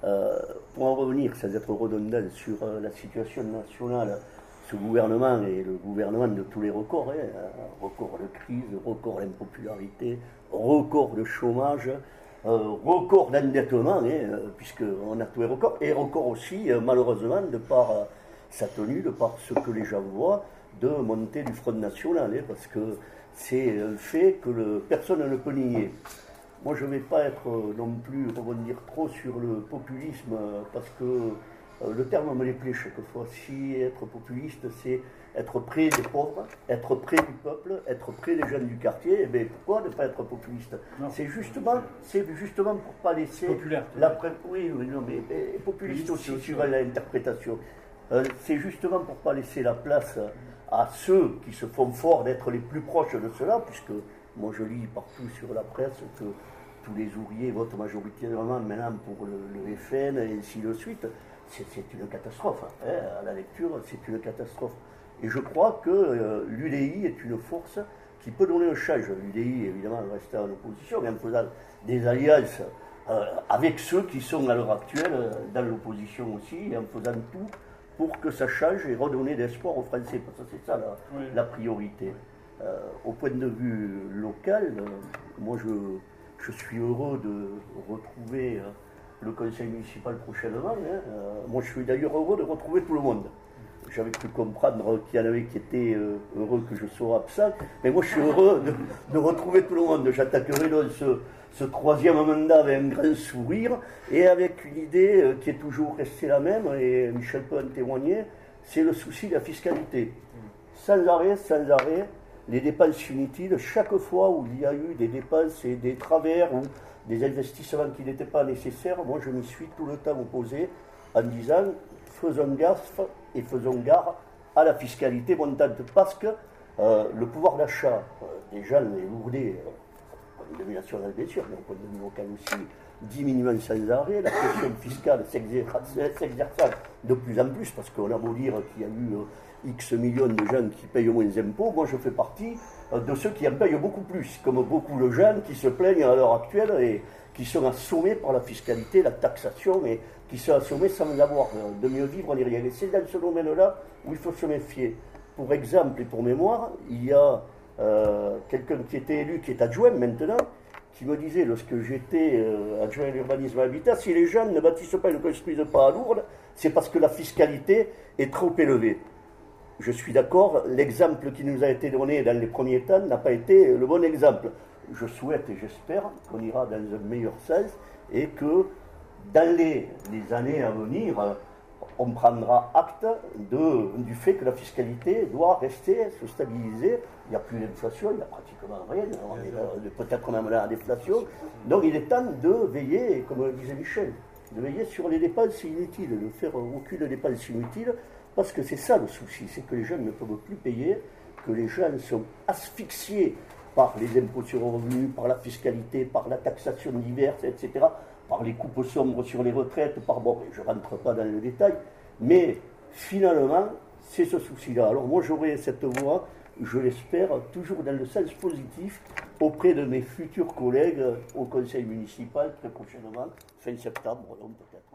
Pour en revenir, sans être redondant sur la situation nationale, ce gouvernement est le gouvernement de tous les records, record de crise, record d'impopularité, record de chômage, record d'endettement, puisqu'on a tous les records, et record aussi, malheureusement, de par sa tenue, de par ce que les gens voient, de monter du Front National, parce que c'est un fait que personne ne peut nier. Moi, je ne vais pas être non plus rebondir trop sur le populisme, parce que le terme me déplaît quelquefois. Si être populiste, c'est être près des pauvres, être près du peuple, être près des jeunes du quartier, eh bien, pourquoi ne pas être populiste? C'est justement pour ne pas laisser... Populaire. Oui, non, mais populiste aussi, suivant l'interprétation. C'est justement pour ne pas laisser la place à ceux qui se font forts d'être les plus proches de cela, puisque moi je lis partout sur la presse que tous les ouvriers votent majoritairement maintenant pour le FN et ainsi de suite. C'est une catastrophe. À la lecture, c'est une catastrophe. Et je crois que l'UDI est une force qui peut donner un change. L'UDI, évidemment, reste en opposition, mais en faisant des alliances avec ceux qui sont à l'heure actuelle dans l'opposition aussi, et en faisant tout pour que ça change et redonner de l'espoir aux Français. Parce que c'est ça la priorité. Au point de vue local, moi je suis heureux de retrouver le conseil municipal prochainement. Moi je suis d'ailleurs heureux de retrouver tout le monde. J'avais cru comprendre qu'il y en avait qui étaient heureux que je sois absent, mais moi je suis heureux de retrouver tout le monde. J'attaquerai donc ce troisième mandat avec un grand sourire et avec une idée qui est toujours restée la même, et Michel peut en témoigner, c'est le souci de la fiscalité. Sans arrêt, les dépenses inutiles, chaque fois où il y a eu des dépenses et des travers ou des investissements qui n'étaient pas nécessaires, moi je m'y suis tout le temps opposé en disant faisons gaffe et faisons gare à la fiscalité montante, parce que le pouvoir d'achat des gens est lourdé, au point de vue national bien sûr, mais au point de vue local aussi, diminuant sans arrêt, la pression fiscale s'exerçant de plus en plus, parce qu'on a beau dire qu'il y a eu X millions de gens qui payent moins d'impôts, moi je fais partie de ceux qui en payent beaucoup plus, comme beaucoup de gens qui se plaignent à l'heure actuelle et qui sont assommés par la fiscalité, la taxation, et qui sont assommés sans avoir de mieux vivre ni rien. Et c'est dans ce domaine-là où il faut se méfier. Pour exemple et pour mémoire, il y a quelqu'un qui était élu, qui est adjoint maintenant, qui me disait, lorsque j'étais adjoint à l'urbanisme et à l'habitat, si les gens ne bâtissent pas et ne construisent pas à Lourdes, c'est parce que la fiscalité est trop élevée. Je suis d'accord, l'exemple qui nous a été donné dans les premiers temps n'a pas été le bon exemple. Je souhaite et j'espère qu'on ira dans un meilleur sens et que dans les années à venir, on prendra acte du fait que la fiscalité doit rester, se stabiliser. Il n'y a plus d'inflation, il n'y a pratiquement rien, on est peut-être même là à l'inflation. Donc il est temps de veiller, comme le disait Michel, de veiller sur les dépenses inutiles, de faire aucune dépense inutile, parce que c'est ça le souci, c'est que les gens ne peuvent plus payer, que les gens sont asphyxiés par les impôts sur le revenu, par la fiscalité, par la taxation diverse, etc., par les coupes sombres sur les retraites, je ne rentre pas dans le détail, mais finalement, c'est ce souci-là. Alors moi, j'aurai cette voix, je l'espère, toujours dans le sens positif, auprès de mes futurs collègues au conseil municipal, très prochainement, fin septembre, donc peut-être.